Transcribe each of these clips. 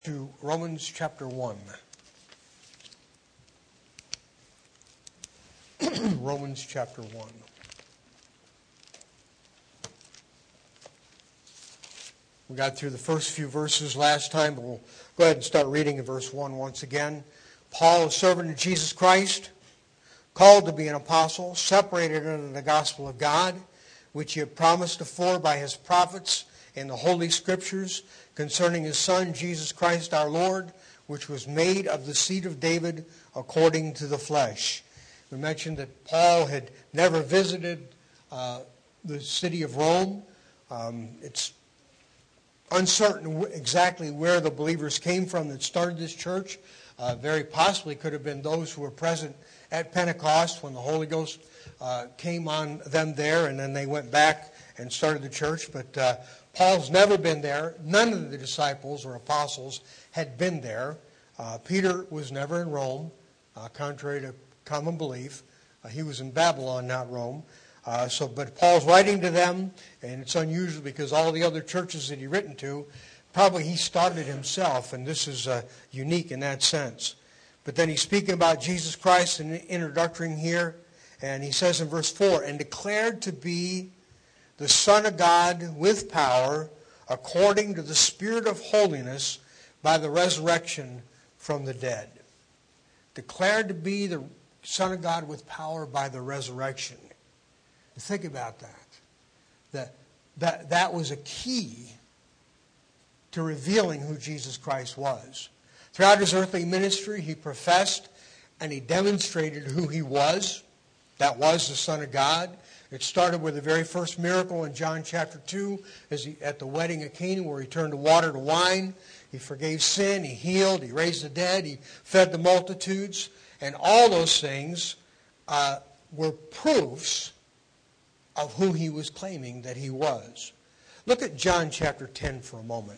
To Romans chapter 1. Romans chapter 1. We got through the first few verses last time, but we'll go ahead and start reading in verse 1 once again. Paul, a servant of Jesus Christ, called to be an apostle, separated under the gospel of God, which he had promised afore by his prophets in the Holy Scriptures, concerning his Son, Jesus Christ our Lord, which was made of the seed of David according to the flesh. We mentioned that Paul had never visited the city of Rome. It's uncertain exactly where the believers came from that started this church. Very possibly could have been those who were present at Pentecost when the Holy Ghost came on them there, and then they went back and started the church. But Paul's never been there. None of the disciples or apostles had been there. Peter was never in Rome, contrary to common belief. He was in Babylon, not Rome. But Paul's writing to them, and it's unusual because all the other churches that he written to, probably he started himself, and this is unique in that sense. But then he's speaking about Jesus Christ in the introductory here, and he says in verse 4, and declared to be the Son of God with power, according to the Spirit of holiness, by the resurrection from the dead. Declared to be the Son of God with power by the resurrection. Think about that. That was a key to revealing who Jesus Christ was. Throughout his earthly ministry, he professed and he demonstrated who he was. That was the Son of God. It started with the very first miracle in John chapter 2 at the wedding at Cana, where he turned the water to wine. He forgave sin, he healed, he raised the dead, he fed the multitudes. And all those things were proofs of who he was claiming that he was. Look at John chapter 10 for a moment.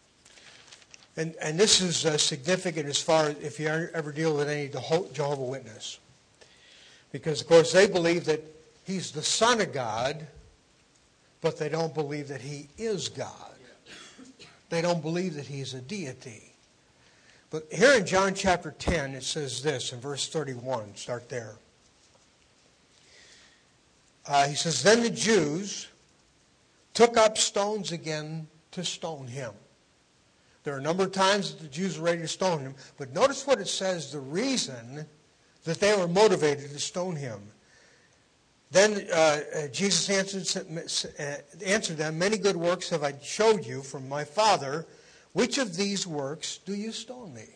And this is significant as far as if you ever deal with any Jehovah's Witness. Because, of course, they believe that he's the Son of God, but they don't believe that he is God. They don't believe that he's a deity. But here in John chapter 10, it says this in verse 31. Start there. He says, then the Jews took up stones again to stone him. There are a number of times that the Jews were ready to stone him. But notice what it says, the reason that they were motivated to stone him. Then Jesus answered them, many good works have I showed you from my Father. Which of these works do you stone me?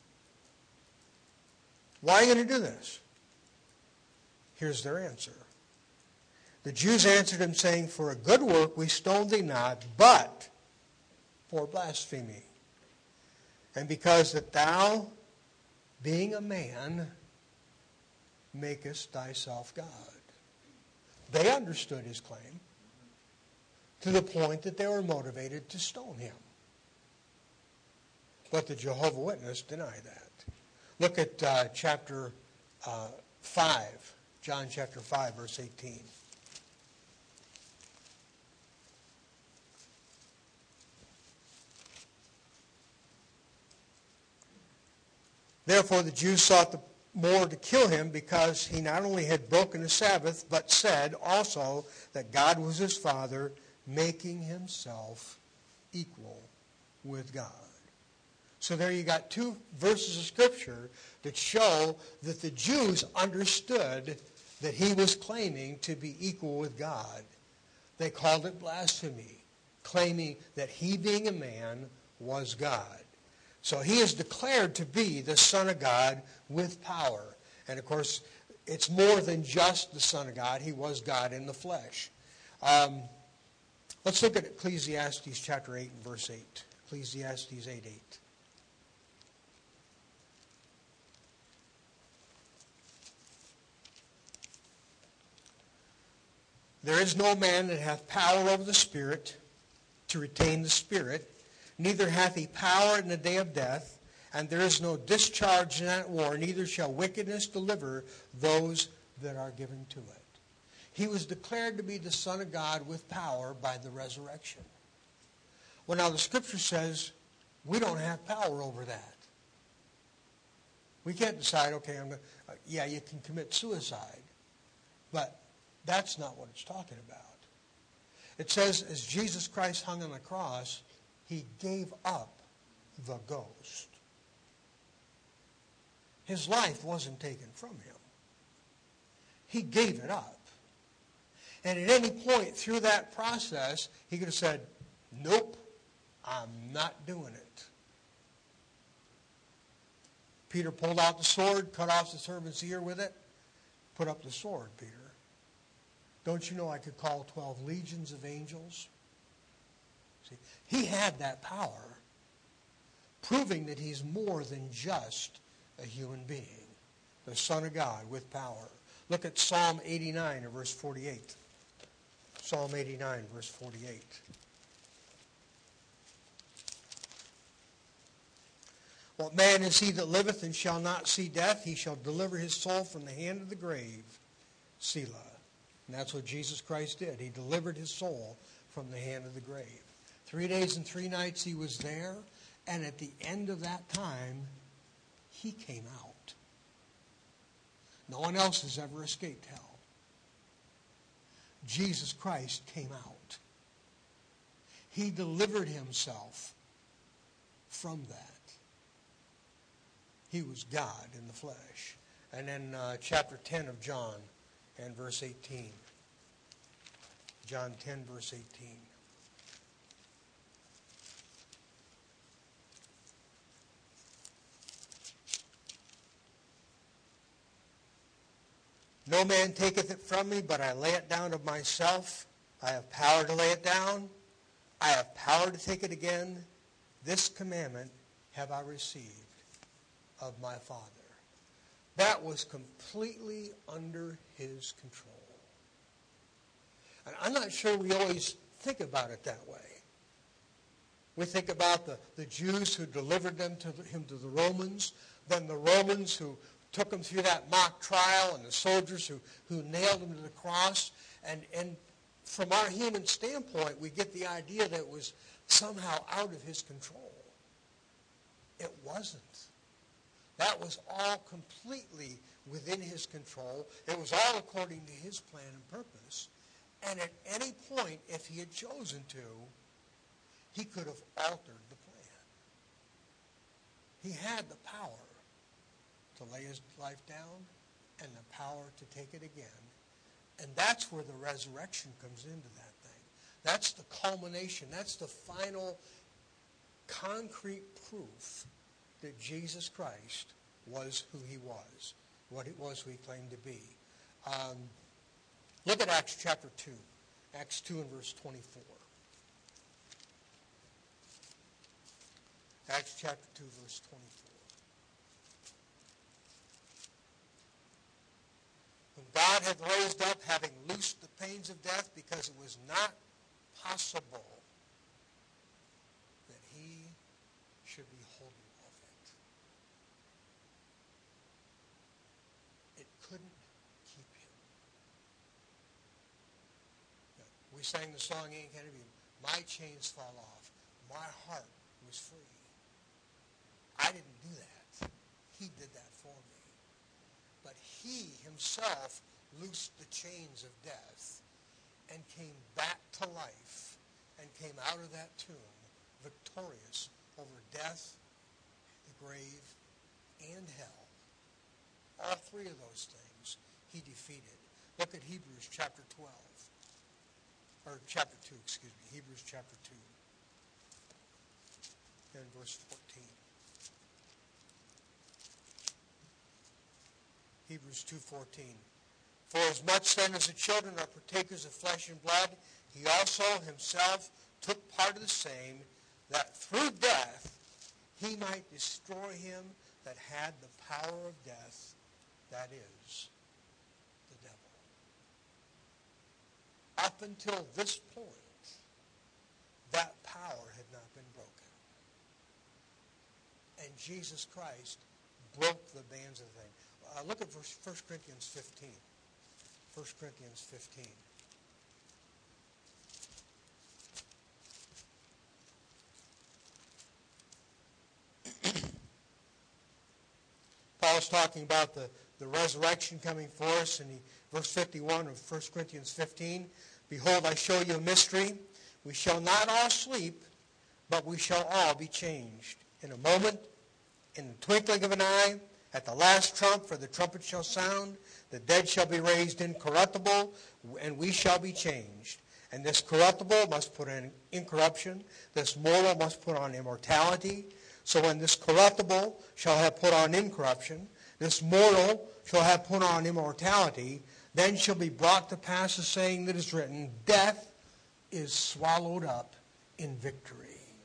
Why are you going to do this? Here's their answer. The Jews answered him, saying, for a good work we stone thee not, but for blasphemy. And because that thou, being a man, makest thyself God. They understood his claim to the point that they were motivated to stone him. But the Jehovah's Witness deny that. Look at chapter 5, John chapter 5, verse 18. Therefore the Jews sought the more to kill him, because he not only had broken the Sabbath, but said also that God was his Father, making himself equal with God. So there you got two verses of Scripture that show that the Jews understood that he was claiming to be equal with God. They called it blasphemy, claiming that he, being a man, was God. So he is declared to be the Son of God with power. And of course, it's more than just the Son of God. He was God in the flesh. Let's look at Ecclesiastes chapter 8 and verse 8. Ecclesiastes 8:8. There is no man that hath power over the Spirit to retain the Spirit, neither hath he power in the day of death, and there is no discharge in that war, neither shall wickedness deliver those that are given to it. He was declared to be the Son of God with power by the resurrection. Well, now the Scripture says We don't have power over that. We can't decide, okay, yeah, you can commit suicide, but that's not what it's talking about. It says, as Jesus Christ hung on the cross, he gave up the ghost. His life wasn't taken from him. He gave it up. And at any point through that process, he could have said, nope, I'm not doing it. Peter pulled out the sword, cut off the servant's ear with it. Put up the sword, Peter. Don't you know I could call 12 legions of angels? See, he had that power, proving that he's more than just a human being, the Son of God with power. Look at Psalm 89 and verse 48. Psalm 89, verse 48. What man is he that liveth and shall not see death? He shall deliver his soul from the hand of the grave. Selah. And that's what Jesus Christ did. He delivered his soul from the hand of the grave. 3 days and 3 nights he was there, and at the end of that time, he came out. No one else has ever escaped hell. Jesus Christ came out. He delivered himself from that. He was God in the flesh. And then chapter 10 of John and verse 18. John 10, verse 18. No man taketh it from me, but I lay it down of myself. I have power to lay it down. I have power to take it again. This commandment have I received of my Father. That was completely under his control. And I'm not sure we always think about it that way. We think about the Jews who delivered him to the Romans, then the Romans who took him through that mock trial, and the soldiers who nailed him to the cross. And from our human standpoint, we get the idea that it was somehow out of his control. It wasn't. That was all completely within his control. It was all according to his plan and purpose. And at any point, if he had chosen to, he could have altered the plan. He had the power to lay his life down and the power to take it again. And that's where the resurrection comes into that thing. That's the culmination. That's the final concrete proof that Jesus Christ was who he was, what it was he claimed to be. Look at Acts chapter 2. Acts 2 and verse 24. Acts chapter 2, verse 24. Whom God hath raised up, having loosed the pains of death, because it was not possible that he should be holden of it. It couldn't keep him. We sang the song, Ian Kennedy, my chains fall off. My heart was free. I didn't do that. He did that for me. But he himself loosed the chains of death and came back to life and came out of that tomb victorious over death, the grave, and hell. All three of those things he defeated. Look at Hebrews chapter 12. Or chapter 2, excuse me. Hebrews chapter 2. And verse 14. Hebrews 2:14. For as much then as the children are partakers of flesh and blood, he also himself took part of the same, that through death he might destroy him that had the power of death, that is, the devil. Up until this point, that power had not been broken. And Jesus Christ broke the bands of the thing. Look at 1 Corinthians 15. 1 Corinthians 15. Paul's talking about the resurrection coming for us in verse 51 of 1 Corinthians 15. Behold, I show you a mystery. We shall not all sleep, but we shall all be changed. In a moment, in the twinkling of an eye, at the last trump, for the trumpet shall sound, the dead shall be raised incorruptible, and we shall be changed. And this corruptible must put on incorruption, this mortal must put on immortality. So when this corruptible shall have put on incorruption, this mortal shall have put on immortality, then shall be brought to pass the saying that is written, death is swallowed up in victory.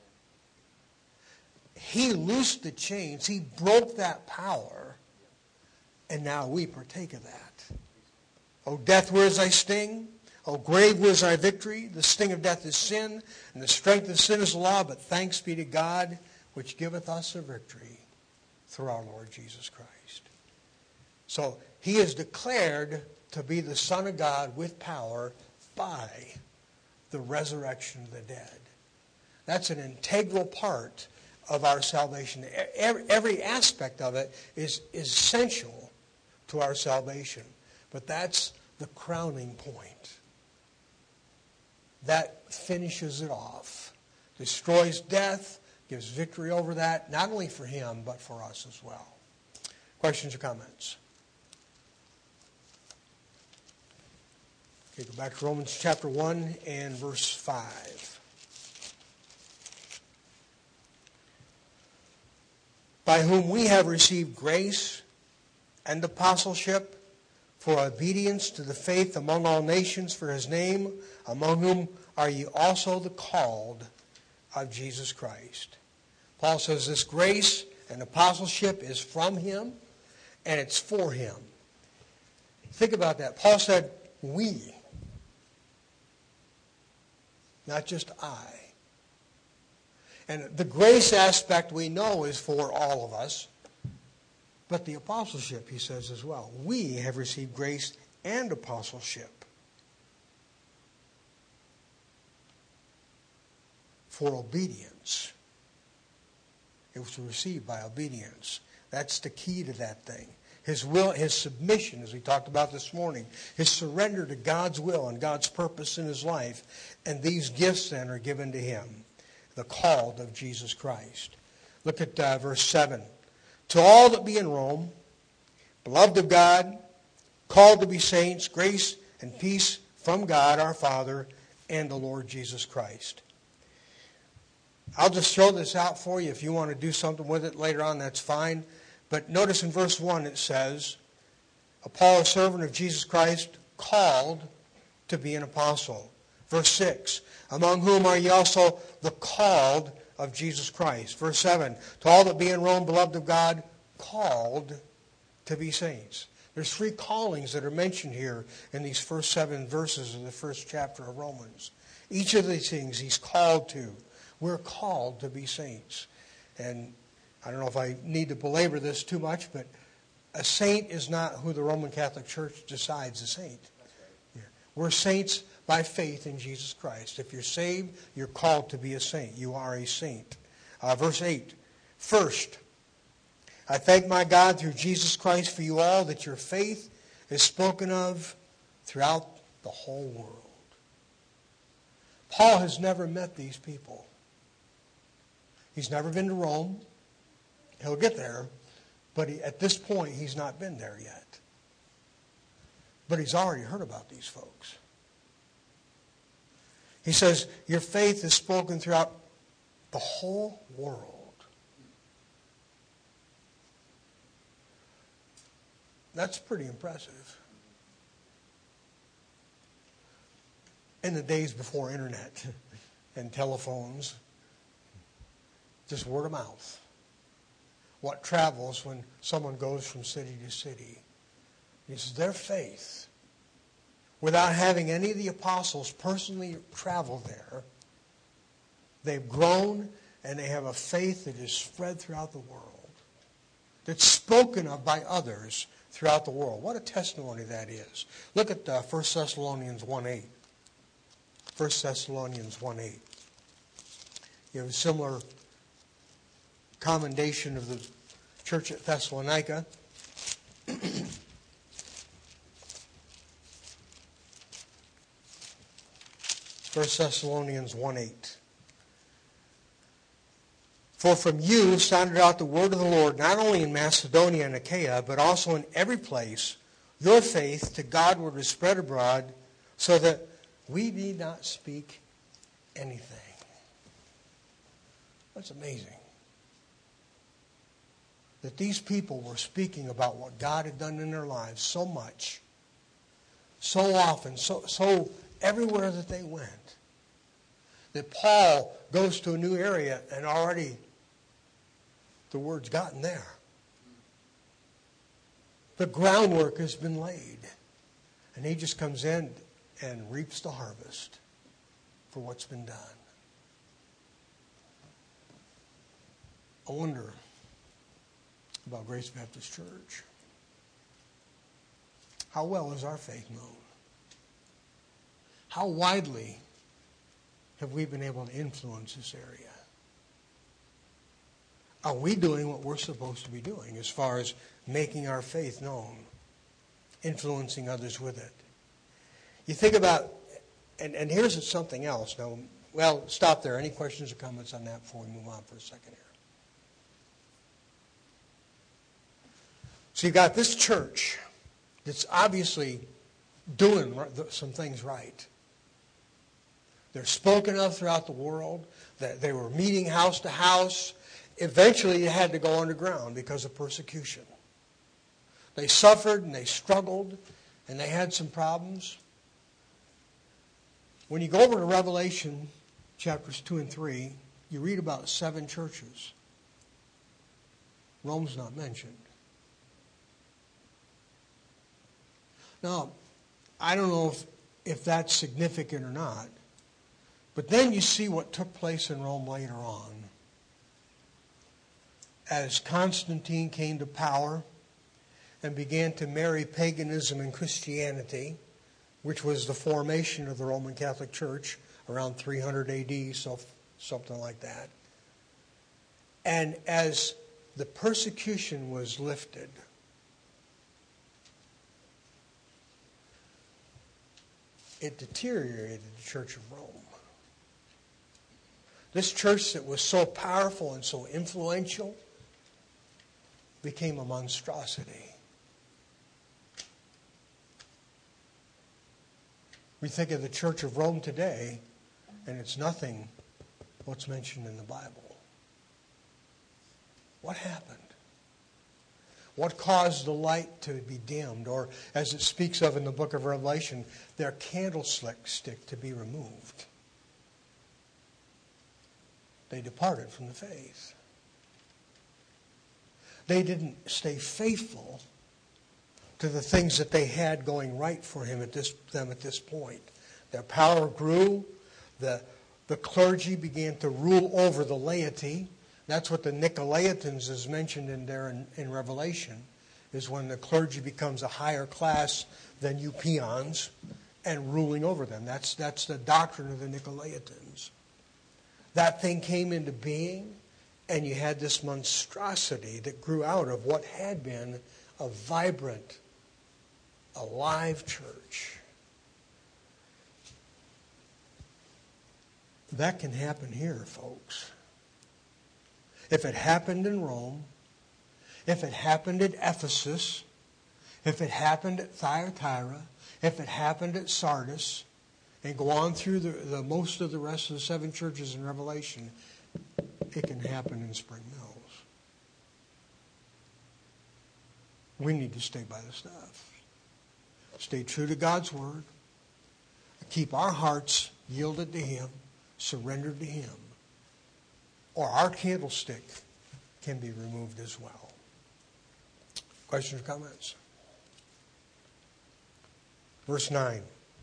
He loosed the chains. He broke that power. And now we partake of that. O death, where is thy sting? O grave, where is thy victory? The sting of death is sin, and the strength of sin is law. But thanks be to God, which giveth us a victory through our Lord Jesus Christ. So he is declared to be the Son of God with power by the resurrection of the dead. That's an integral part of our salvation. Every aspect of it is essential to our salvation. But that's the crowning point. That finishes it off. Destroys death, gives victory over that, not only for him, but for us as well. Questions or comments? Okay, go back to Romans chapter 1 and verse 5. By whom we have received grace and apostleship for obedience to the faith among all nations for his name, among whom are ye also the called of Jesus Christ. Paul says this grace and apostleship is from him, and it's for him. Think about that. Paul said, we, not just I. And the grace aspect we know is for all of us. But the apostleship, he says as well. We have received grace and apostleship for obedience. It was received by obedience. That's the key to that thing. His will, his submission, as we talked about this morning, his surrender to God's will and God's purpose in his life. And these gifts then are given to him, the called of Jesus Christ. Look at verse 7. To all that be in Rome, beloved of God, called to be saints, grace and peace from God our Father and the Lord Jesus Christ. I'll just throw this out for you. If you want to do something with it later on, that's fine. But notice in verse 1 it says, Paul, a servant of Jesus Christ, called to be an apostle. Verse 6, among whom are ye also the called of Jesus Christ. Verse 7, to all that be in Rome, beloved of God, called to be saints. There's 3 callings that are mentioned here in these first 7 verses of the first chapter of Romans. Each of these things he's called to. We're called to be saints. And I don't know if I need to belabor this too much, but a saint is not who the Roman Catholic Church decides a saint. Yeah. We're saints by faith in Jesus Christ. If you're saved, you're called to be a saint. You are a saint. Verse 8. First, I thank my God through Jesus Christ for you all that your faith is spoken of throughout the whole world. Paul has never met these people. He's never been to Rome. He'll get there. But at this point, he's not been there yet. But he's already heard about these folks. He says, your faith is spoken throughout the whole world. That's pretty impressive. In the days before internet and telephones, just word of mouth. What travels when someone goes from city to city? He says their faith, without having any of the apostles personally travel there, they've grown and they have a faith that is spread throughout the world, that's spoken of by others throughout the world. What a testimony that is. Look at 1 Thessalonians 1:8. 1 Thessalonians 1:8. You have a similar commendation of the church at Thessalonica. 1 Thessalonians 1:8. For from you sounded out the word of the Lord, not only in Macedonia and Achaia, but also in every place, your faith to Godward is spread abroad, so that we need not speak anything. That's amazing. That these people were speaking about what God had done in their lives so much, so often, so everywhere that they went, that Paul goes to a new area and already the word's gotten there. The groundwork has been laid. And he just comes in and reaps the harvest for what's been done. I wonder about Grace Baptist Church. How well is our faith known? How widely have we been able to influence this area? Are we doing what we're supposed to be doing as far as making our faith known, influencing others with it? You think about, and here's something else. Now, well, stop there. Any questions or comments on that before we move on for a second here? So you've got this church that's obviously doing some things right. They're spoken of throughout the world. That they were meeting house to house. Eventually, it had to go underground because of persecution. They suffered and they struggled and they had some problems. When you go over to Revelation chapters 2 and 3, you read about 7 churches. Rome's not mentioned. Now, I don't know if that's significant or not, but then you see what took place in Rome later on. As Constantine came to power and began to marry paganism and Christianity, which was the formation of the Roman Catholic Church around 300 AD, so something like that. And as the persecution was lifted, it deteriorated the Church of Rome. This church that was so powerful and so influential became a monstrosity. We think of the Church of Rome today, and it's nothing what's mentioned in the Bible. What happened? What caused the light to be dimmed? Or, as it speaks of in the book of Revelation, their candlestick to be removed. They departed from the faith. They didn't stay faithful to the things that they had going right for them at this point. Their power grew. The clergy began to rule over the laity. That's what the Nicolaitans is mentioned in there in Revelation, is when the clergy becomes a higher class than you peons and ruling over them. That's the doctrine of the Nicolaitans. That thing came into being, and you had this monstrosity that grew out of what had been a vibrant, alive church. That can happen here, folks. If it happened in Rome, if it happened at Ephesus, if it happened at Thyatira, if it happened at Sardis, and go on through the most of the rest of the 7 churches in Revelation, it can happen in Spring Mills. We need to stay by the stuff. Stay true to God's Word. Keep our hearts yielded to Him, surrendered to Him. Or our candlestick can be removed as well. Questions or comments? Verse 9.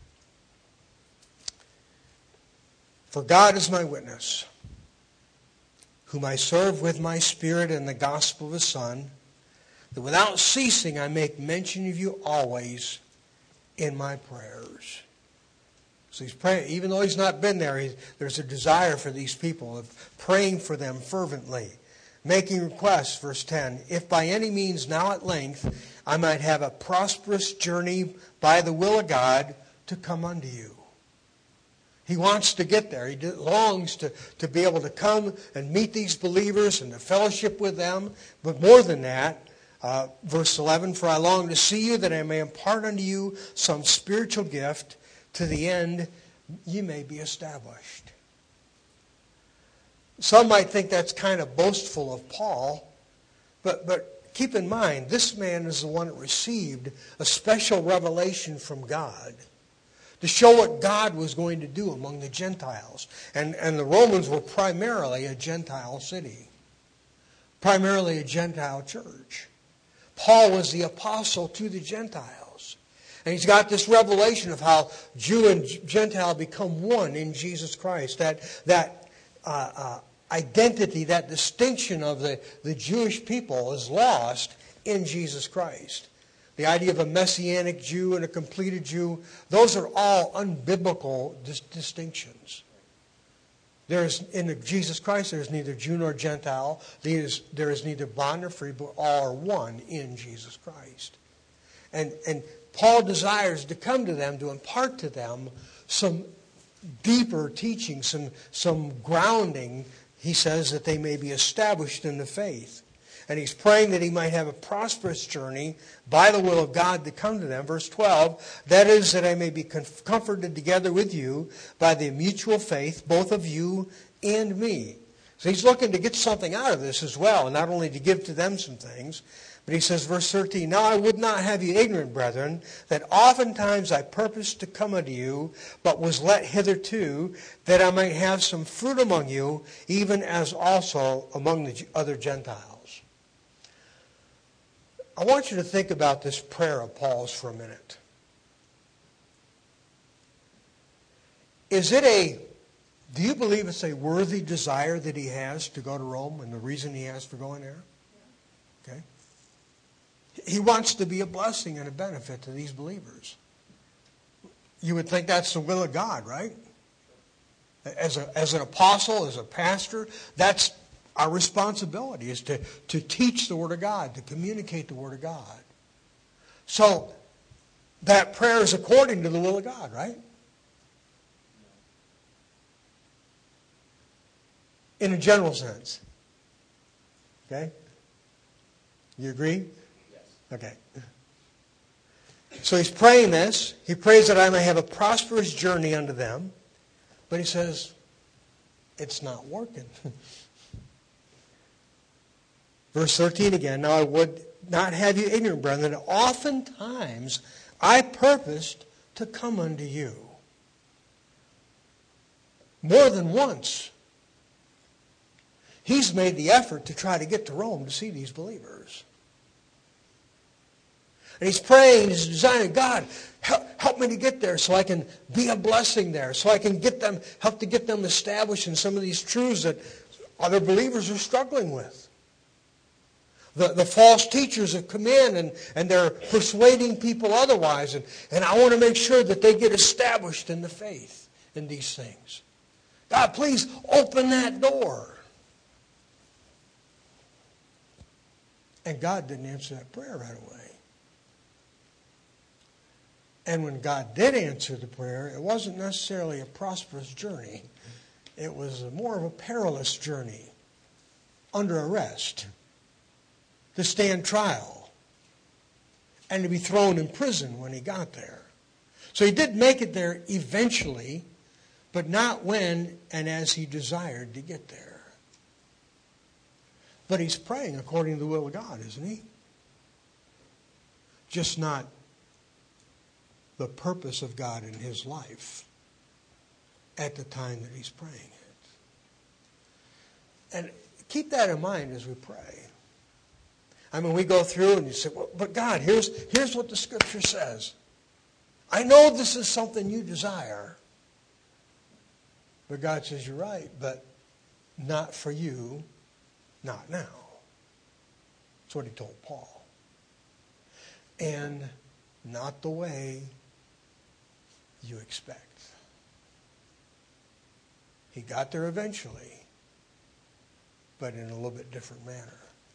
For God is my witness, whom I serve with my spirit in the gospel of His Son, that without ceasing I make mention of you always in my prayers. So he's praying, even though he's not been there, there's a desire for these people, of praying for them fervently, making requests, verse 10, if by any means now at length I might have a prosperous journey by the will of God to come unto you. He wants to get there. He longs to be able to come and meet these believers and to fellowship with them. But more than that, verse 11, for I long to see you that I may impart unto you some spiritual gift to the end ye may be established. Some might think that's kind of boastful of Paul, but keep in mind, this man is the one that received a special revelation from God to show what God was going to do among the Gentiles. And the Romans were primarily a Gentile city, primarily a Gentile church. Paul was the apostle to the Gentiles. And he's got this revelation of how Jew and Gentile become one in Jesus Christ. That identity, that distinction of the Jewish people is lost in Jesus Christ. The idea of a messianic Jew and a completed Jew, those are all unbiblical distinctions. In Jesus Christ, there is neither Jew nor Gentile. There is neither bond nor free, but all are one in Jesus Christ. And Paul desires to come to them, to impart to them some deeper teaching, some grounding, he says, that they may be established in the faith. And he's praying that he might have a prosperous journey by the will of God to come to them. Verse 12, that is, that I may be comforted together with you by the mutual faith, both of you and me. So he's looking to get something out of this as well, and not only to give to them some things, but he says, verse 13, now I would not have you ignorant, brethren, that oftentimes I purposed to come unto you, but was let hitherto, that I might have some fruit among you, even as also among the other Gentiles. I want you to think about this prayer of Paul's for a minute. Do you believe it's a worthy desire that he has to go to Rome and the reason he has for going there? Okay. He wants to be a blessing and a benefit to these believers. You would think that's the will of God, right? As an apostle, as a pastor, that's our responsibility, is to teach the Word of God, to communicate the Word of God. So that prayer is according to the will of God, right? In a general sense. Okay? You agree? Yes. Okay. So he's praying this. He prays that I may have a prosperous journey unto them. But he says, it's not working. Verse 13 again, now I would not have you ignorant, brethren, that oftentimes I purposed to come unto you. More than once. He's made the effort to try to get to Rome to see these believers. And he's praying, he's desiring, God, help me to get there so I can be a blessing there, so I can help to get them established in some of these truths that other believers are struggling with. The false teachers have come in and they're persuading people otherwise. And I want to make sure that they get established in the faith in these things. God, please open that door. And God didn't answer that prayer right away. And when God did answer the prayer, it wasn't necessarily a prosperous journey. It was more of a perilous journey, under arrest, to stand trial, and to be thrown in prison when he got there. So he did make it there eventually, but not when and as he desired to get there. But he's praying according to the will of God, isn't he? Just not the purpose of God in his life at the time that he's praying it. And keep that in mind as we pray. I mean, we go through and you say, well, but God, here's what the Scripture says. I know this is something you desire. But God says, you're right, but not for you, not now. That's what he told Paul. And not the way you expect. He got there eventually, but in a little bit different manner.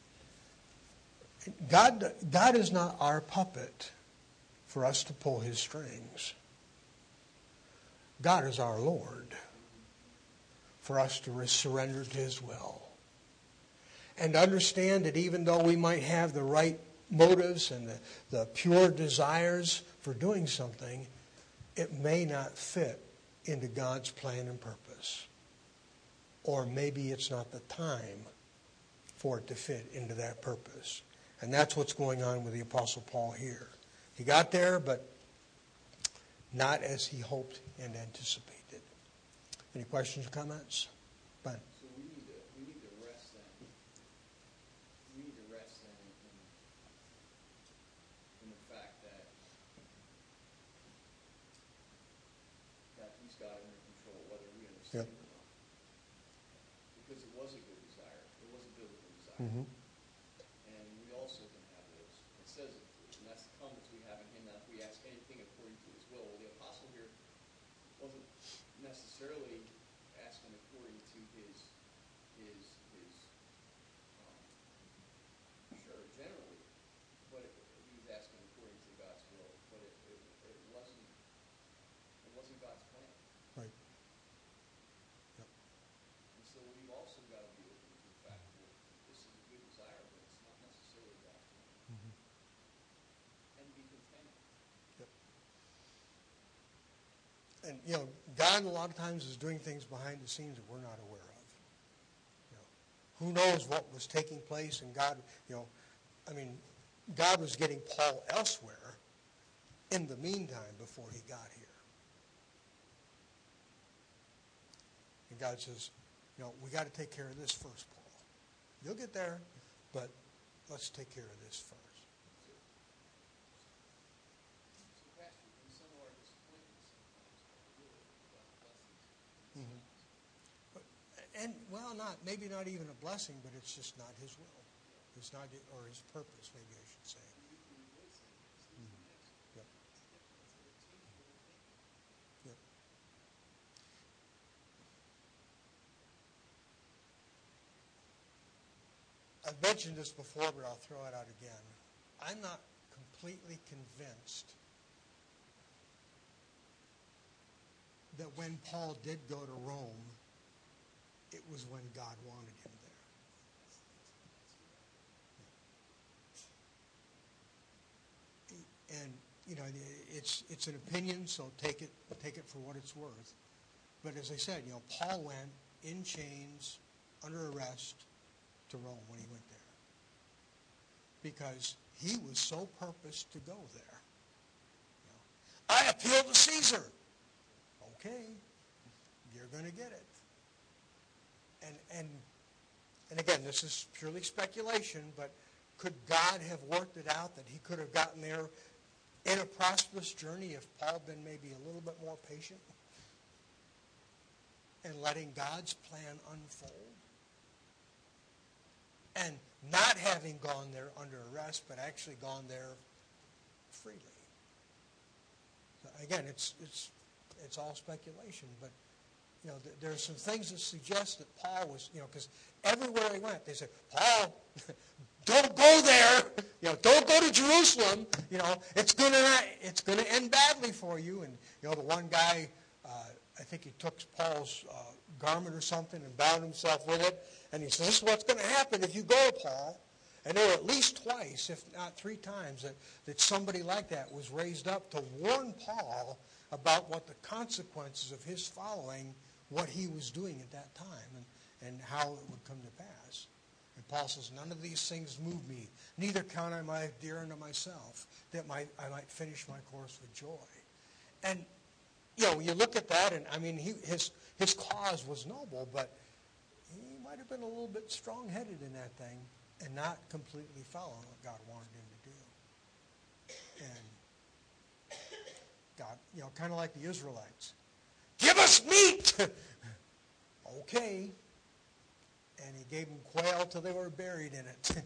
God is not our puppet for us to pull his strings. God is our Lord, for us to surrender to His will. And understand that even though we might have the right motives and the pure desires for doing something, it may not fit into God's plan and purpose. Or maybe it's not the time for it to fit into that purpose. And that's what's going on with the Apostle Paul here. He got there, but not as he hoped and anticipated. Any questions or comments? Ben? So we need to rest then. We need to rest then in the fact that He's got it under control, whether we understand it or not. Because it was a good desire. It was a biblical desire. Mm-hmm. And we also can have those. It says, and that's the confidence we have in Him, that if we ask anything according to His will. Well, the apostle here wasn't necessarily asking according to his sure, generally, but he was asking according to God's will, but it wasn't God's plan. Right. Yep. And so we've also got to be open to the fact that this is a good desire, but it's not necessarily God's plan. Mm-hmm. And be content. Yep. And, God a lot of times is doing things behind the scenes that we're not aware of. Who knows what was taking place, and God, God was getting Paul elsewhere in the meantime before he got here. And God says, we got to take care of this first, Paul. You'll get there, but let's take care of this first. So, Pastor, in some of our disappointments sometimes are really God's blessings. Mm-hmm. Maybe not even a blessing, but it's just not His will. It's not, or His purpose, maybe I should say. Mm-hmm. Yep. Yep. I've mentioned this before, but I'll throw it out again. I'm not completely convinced that when Paul did go to Rome, it was when God wanted him there. And it's an opinion, so take it for what it's worth. But as I said, Paul went in chains, under arrest, to Rome when he went there, because he was so purposed to go there. I appeal to Caesar. Okay, you're going to get it. And again, this is purely speculation, but could God have worked it out that he could have gotten there in a prosperous journey if Paul had been maybe a little bit more patient and letting God's plan unfold? And not having gone there under arrest, but actually gone there freely. So again, it's all speculation, but there are some things that suggest that Paul was, because everywhere he went, they said, Paul, don't go there. Don't go to Jerusalem. It's gonna end badly for you. And the one guy, I think he took Paul's garment or something and bound himself with it. And he says, this is what's going to happen if you go, Paul. And there were at least twice, if not three times, that somebody like that was raised up to warn Paul about what the consequences of his following what he was doing at that time and how it would come to pass. And Paul says, none of these things move me. Neither count I my dear unto myself, that I might finish my course with joy. And, you look at that, and his cause was noble, but he might have been a little bit strong-headed in that thing and not completely following what God wanted him to do. And God, kind of like the Israelites. Give us meat! Okay. And he gave them quail till they were buried in it.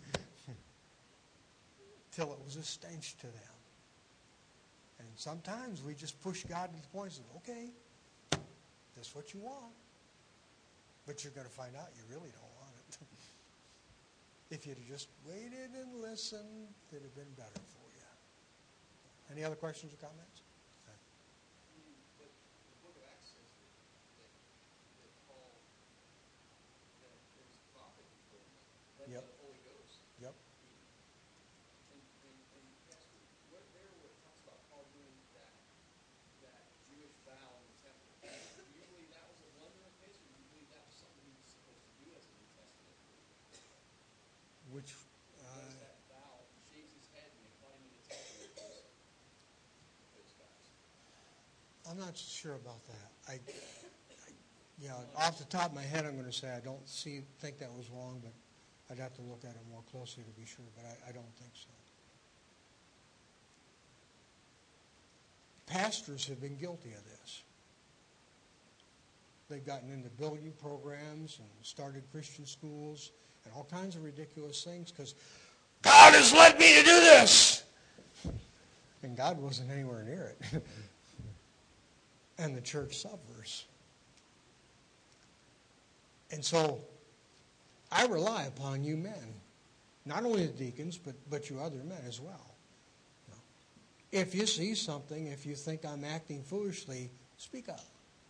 Till it was a stench to them. And sometimes we just push God to the point of, okay, that's what you want. But you're going to find out you really don't want it. If you'd have just waited and listened, it would have been better for you. Any other questions or comments? But the book of Acts not sure about that. Off the top of my head, I'm going to say I don't think that was wrong, but I'd have to look at it more closely to be sure, but I don't think so. Pastors have been guilty of this. They've gotten into building programs and started Christian schools and all kinds of ridiculous things because God has led me to do this. And God wasn't anywhere near it. And the church suffers. And so I rely upon you men, not only the deacons, but you other men as well. If you see something, if you think I'm acting foolishly, speak up.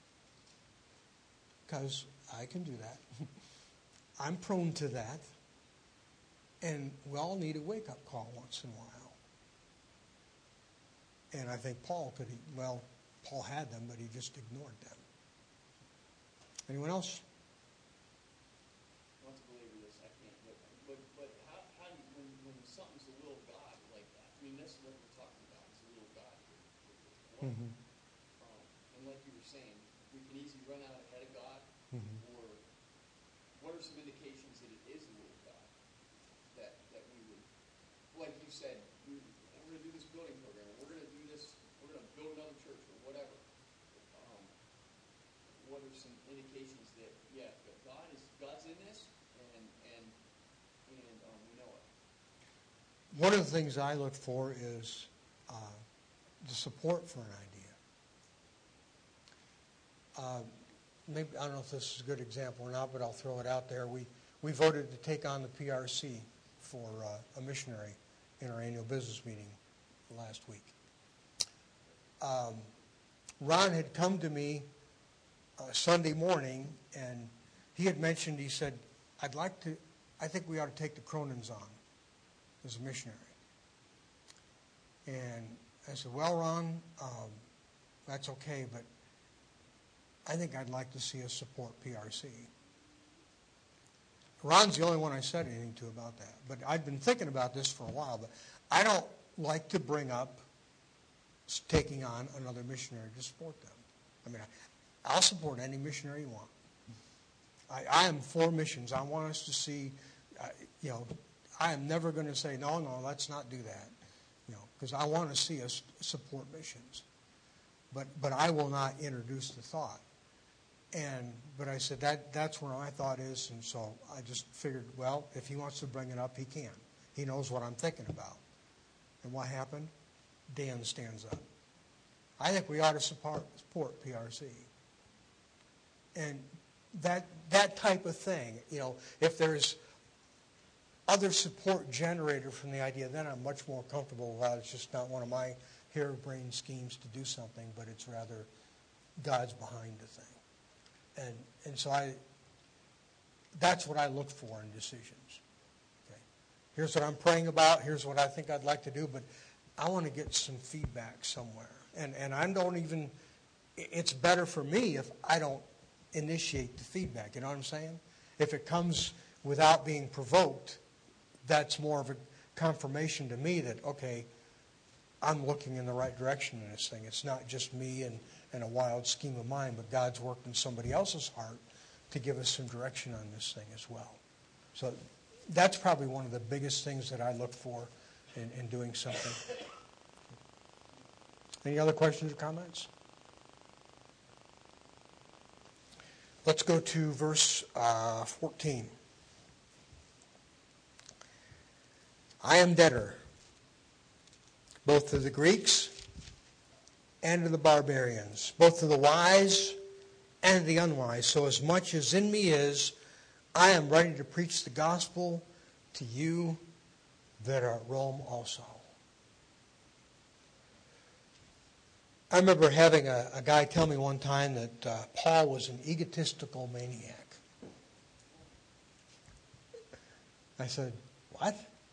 Because I can do that. I'm prone to that. And we all need a wake-up call once in a while. And I think Paul had them, but he just ignored them. Anyone else? Not to belabor this, I can't. But how do you, when something's the will of God like that? I mean, that's what we're talking about. It's the will of God here. Mm-hmm. And like you were saying, we can easily run out ahead of God. Mm-hmm. Or what are some indications that it is the will of God? That we would, like you said, we're going to do this building program. We're going to do this. We're going to build another church or whatever. What are some indications that God's in this, and we know it? One of the things I look for is the support for an idea. Maybe I don't know if this is a good example or not, but I'll throw it out there. We voted to take on the PRC for a missionary in our annual business meeting last week. Ron had come to me Sunday morning, and he said, I think we ought to take the Cronins on as a missionary. And I said, well, Ron, that's okay, but I think I'd like to see us support PRC. Ron's the only one I said anything to about that. But I'd been thinking about this for a while, but I don't like to bring up taking on another missionary to support them. I mean, I'll support any missionary you want. I am for missions. I want us to see, I am never going to say, no, let's not do that. Because I want to see us support missions. But I will not introduce the thought. But I said, that's where my thought is, and so I just figured, well, if he wants to bring it up, he can. He knows what I'm thinking about. And what happened? Dan stands up. I think we ought to support PRC. And that type of thing, if there's other support generated from the idea, then I'm much more comfortable with that. It's just not one of my harebrained schemes to do something, but it's rather God's behind the thing. And so that's what I look for in decisions. Okay. Here's what I'm praying about. Here's what I think I'd like to do, but I want to get some feedback somewhere. And I don't even, it's better for me if I don't initiate the feedback. You know what I'm saying? If it comes without being provoked, that's more of a confirmation to me that, okay, I'm looking in the right direction in this thing. It's not just me and a wild scheme of mine, but God's worked in somebody else's heart to give us some direction on this thing as well. So that's probably one of the biggest things that I look for in doing something. Any other questions or comments? Let's go to verse 14. I am debtor, both to the Greeks and to the barbarians, both to the wise and the unwise. So as much as in me is, I am ready to preach the gospel to you that are at Rome also. I remember having a guy tell me one time that Paul was an egotistical maniac. I said, what?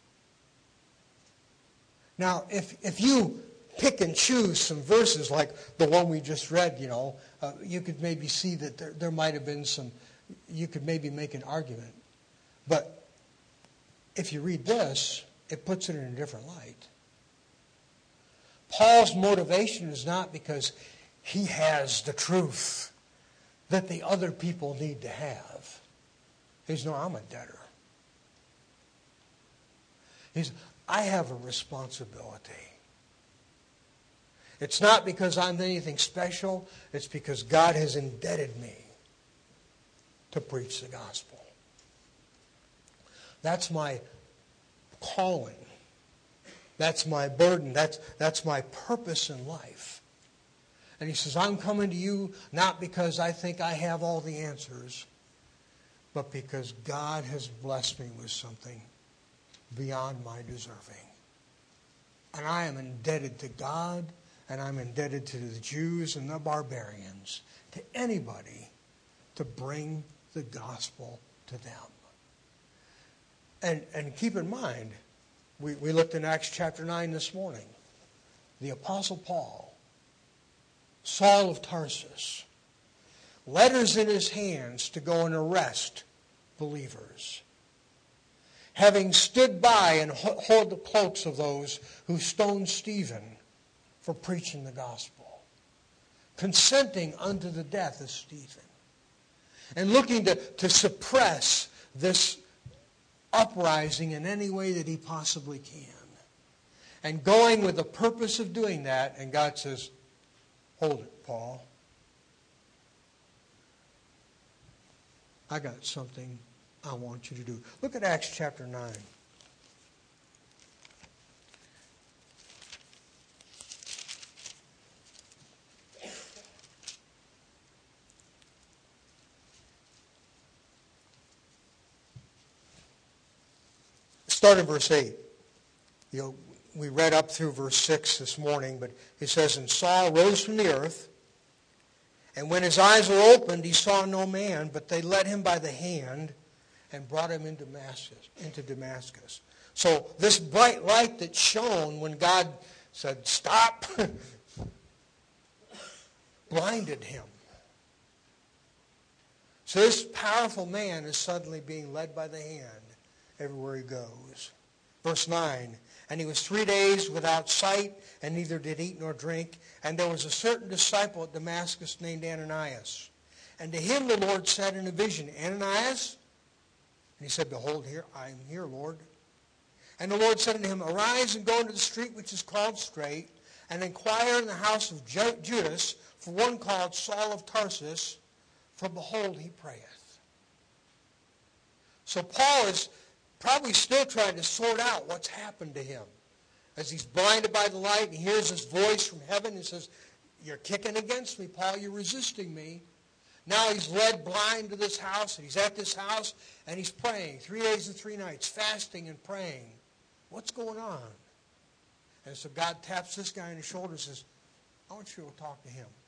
Now, if you pick and choose some verses like the one we just read, you could maybe see that there might have been you could maybe make an argument. But if you read this, it puts it in a different light. Paul's motivation is not because he has the truth that the other people need to have. He says, no, I'm a debtor. He says, I have a responsibility. It's not because I'm anything special. It's because God has indebted me to preach the gospel. That's my calling. That's my burden. That's my purpose in life. And he says, I'm coming to you not because I think I have all the answers, but because God has blessed me with something beyond my deserving. And I am indebted to God, and I'm indebted to the Jews and the barbarians, to anybody, to bring the gospel to them. And keep in mind, we looked in Acts chapter 9 this morning. The Apostle Paul, Saul of Tarsus, letters in his hands to go and arrest believers. Having stood by and hold the cloaks of those who stoned Stephen for preaching the gospel. Consenting unto the death of Stephen. And looking to suppress this uprising in any way that he possibly can. And going with the purpose of doing that, and God says, hold it, Paul. I got something I want you to do. Look at Acts chapter 9. Start in verse 8. We read up through verse 6 this morning, but it says, and Saul rose from the earth, and when his eyes were opened, he saw no man, but they led him by the hand and brought him into Damascus. So this bright light that shone when God said, stop, blinded him. So this powerful man is suddenly being led by the hand everywhere he goes. Verse 9, and he was 3 days without sight, and neither did eat nor drink. And there was a certain disciple at Damascus named Ananias. And to him the Lord said in a vision, Ananias? And he said, behold, here I am here, Lord. And the Lord said unto him, arise and go into the street which is called Straight, and inquire in the house of Judas for one called Saul of Tarsus, for behold, he prayeth. So Paul is probably still trying to sort out what's happened to him. As he's blinded by the light and he hears this voice from heaven and says, you're kicking against me, Paul, you're resisting me. Now he's led blind to this house, and he's at this house, and he's praying 3 days and 3 nights, fasting and praying. What's going on? And so God taps this guy on the shoulder and says, I want you to talk to him.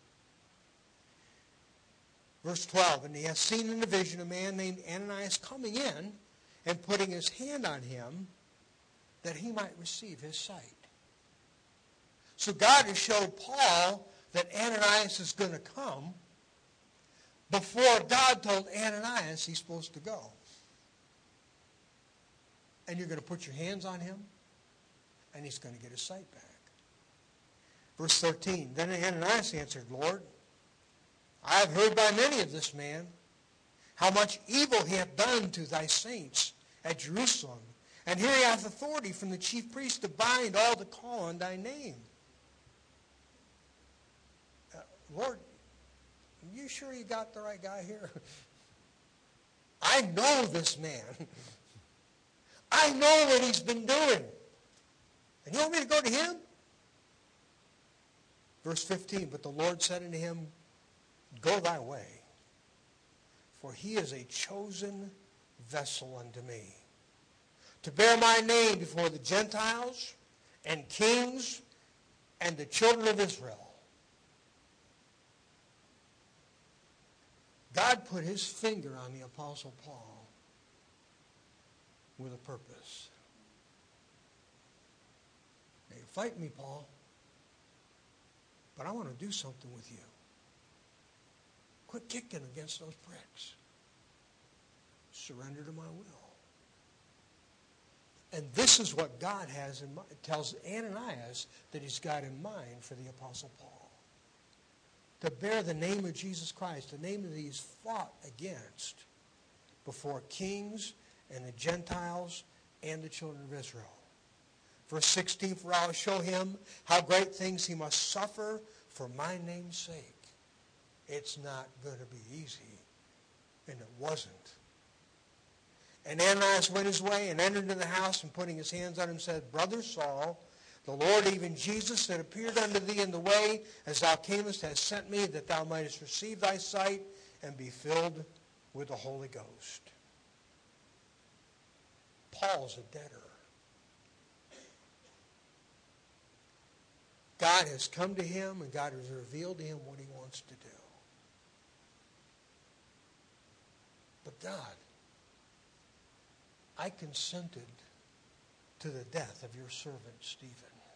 Verse 12, and he has seen in a vision a man named Ananias coming in and putting his hand on him that he might receive his sight. So God has showed Paul that Ananias is going to come before God told Ananias he's supposed to go. And you're going to put your hands on him, and he's going to get his sight back. Verse 13, then Ananias answered, Lord, I have heard by many of this man how much evil he hath done to thy saints at Jerusalem. And here he hath authority from the chief priest to bind all that call on thy name. Lord, are you sure you got the right guy here? I know this man. I know what he's been doing. And you want me to go to him? Verse 15, but the Lord said unto him, go thy way, for he is a chosen vessel unto me, to bear my name before the Gentiles and kings and the children of Israel. God put his finger on the Apostle Paul with a purpose. Now, you fight me, Paul, but I want to do something with you. Quit kicking against those pricks. Surrender to my will. And this is what God has in mind. It tells Ananias that he's got in mind for the Apostle Paul. to bear the name of Jesus Christ, the name that he's fought against before kings and the Gentiles and the children of Israel. Verse 16, for I will show him how great things he must suffer for my name's sake. It's not going to be easy, and it wasn't. And Ananias went his way and entered into the house, and putting his hands on him said, Brother Saul, the Lord, even Jesus, that appeared unto thee in the way as thou camest, has sent me, that thou mightest receive thy sight and be filled with the Holy Ghost. Paul's a debtor. God has come to him, and God has revealed to him what he wants to do. But God, I consented to the death of your servant Stephen.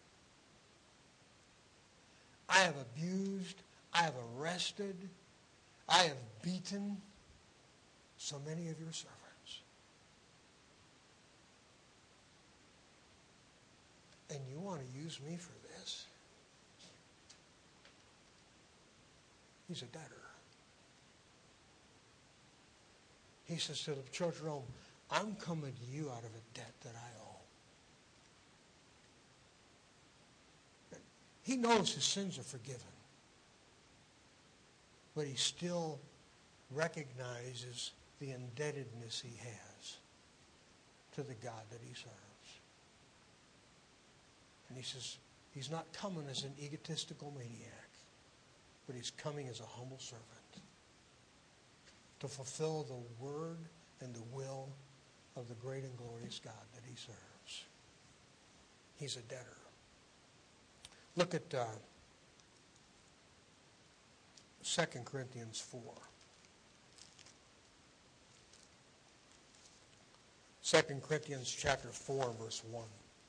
I have abused, I have arrested, I have beaten so many of your servants. And you want to use me for this? He's a debtor. He says to the church of Rome, I'm coming to you out of a debt that I owe. He knows his sins are forgiven. But he still recognizes the indebtedness he has to the God that he serves. And he says, he's not coming as an egotistical maniac, but he's coming as a humble servant to fulfill the word and the will of the great and glorious God that he serves. He's a debtor. Look at 2 Corinthians 4. 2 Corinthians chapter 4, verse 1.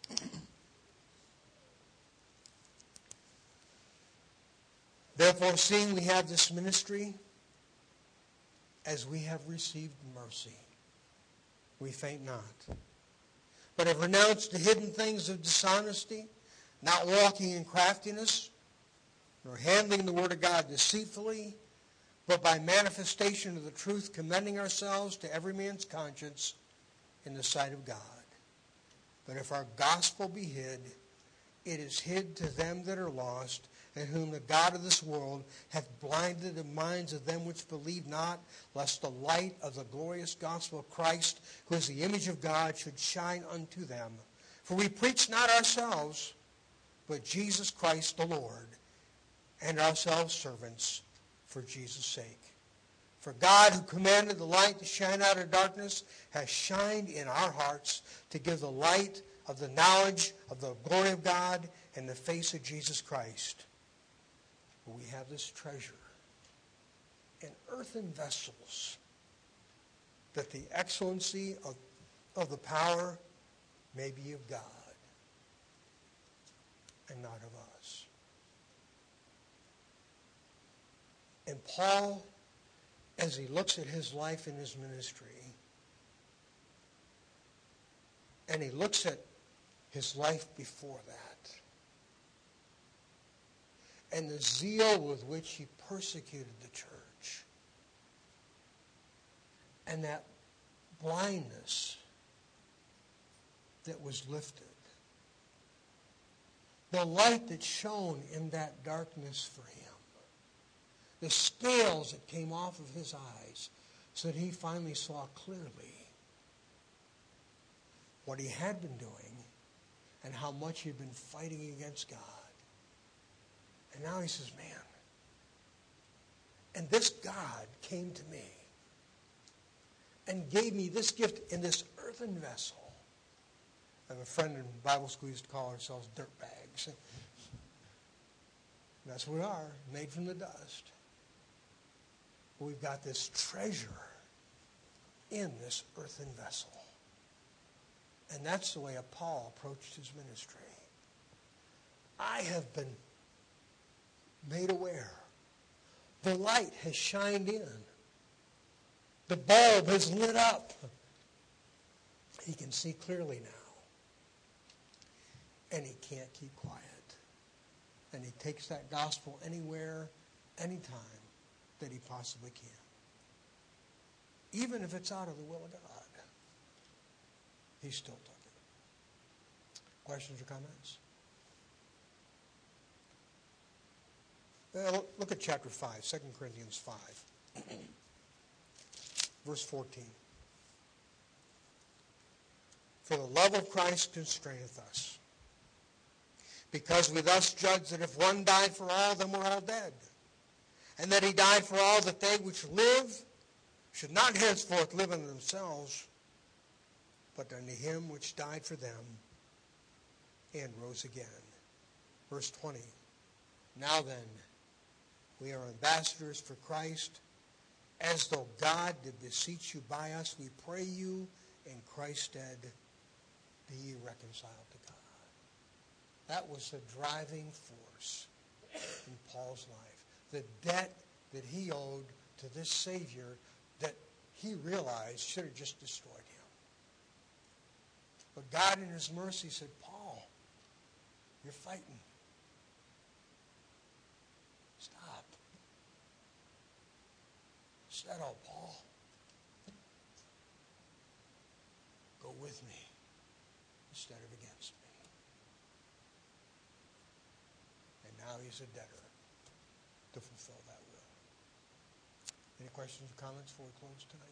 Therefore, seeing we have this ministry, as we have received mercy, we faint not, but have renounced the hidden things of dishonesty, not walking in craftiness, nor handling the word of God deceitfully, but by manifestation of the truth, commending ourselves to every man's conscience in the sight of God. But if our gospel be hid, it is hid to them that are lost, in whom the God of this world hath blinded the minds of them which believe not, lest the light of the glorious gospel of Christ, who is the image of God, should shine unto them. For we preach not ourselves, but Jesus Christ the Lord, and ourselves servants for Jesus' sake. For God, who commanded the light to shine out of darkness, has shined in our hearts to give the light of the knowledge of the glory of God in the face of Jesus Christ. We have this treasure in earthen vessels, that the excellency of the power may be of God and not of us. And Paul, as he looks at his life and his ministry, and he looks at his life before that, and the zeal with which he persecuted the church, and that blindness that was lifted, the light that shone in that darkness for him, the scales that came off of his eyes so that he finally saw clearly what he had been doing and how much he had been fighting against God. And now he says, man, and this God came to me and gave me this gift in this earthen vessel. I have a friend in Bible school who used to call ourselves dirt bags. And that's what we are, made from the dust. But we've got this treasure in this earthen vessel. And that's the way Paul approached his ministry. I have been made aware. The light has shined in. The bulb has lit up. He can see clearly now. And he can't keep quiet. And he takes that gospel anywhere any time that he possibly can. Even if it's out of the will of God, he still took it. Questions or comments? Well, look at chapter 5, 2 Corinthians 5, verse 14. For the love of Christ constraineth us, because we thus judge that if one died for all, then we're all dead. And that he died for all, that they which live should not henceforth live unto themselves, but unto him which died for them and rose again. Verse 20. Now then, we are ambassadors for Christ, as though God did beseech you by us. We pray you in Christ's stead, be ye reconciled to God. That was the driving force in Paul's life. The debt that he owed to this Savior that he realized should have just destroyed him. But God in his mercy said, Paul, you're fighting. Stop. Settle, Paul. Go with me instead of against me. And now he's a debtor to fulfill that will. Any questions or comments before we close tonight?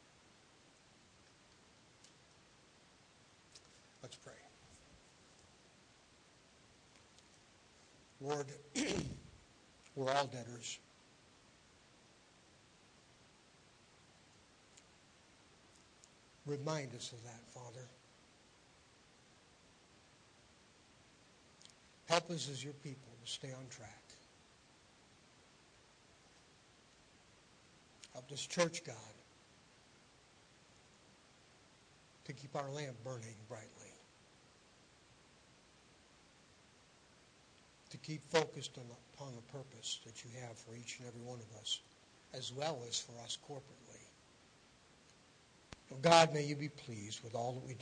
Let's pray. Lord, we're all debtors. Remind us of that, Father. Help us as your people to stay on track. Help this church, God, to keep our lamp burning brightly. To keep focused upon the purpose that you have for each and every one of us, as well as for us corporately. Oh God, may you be pleased with all that we do,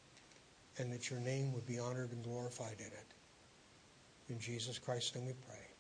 and that your name would be honored and glorified in it. In Jesus Christ's name we pray.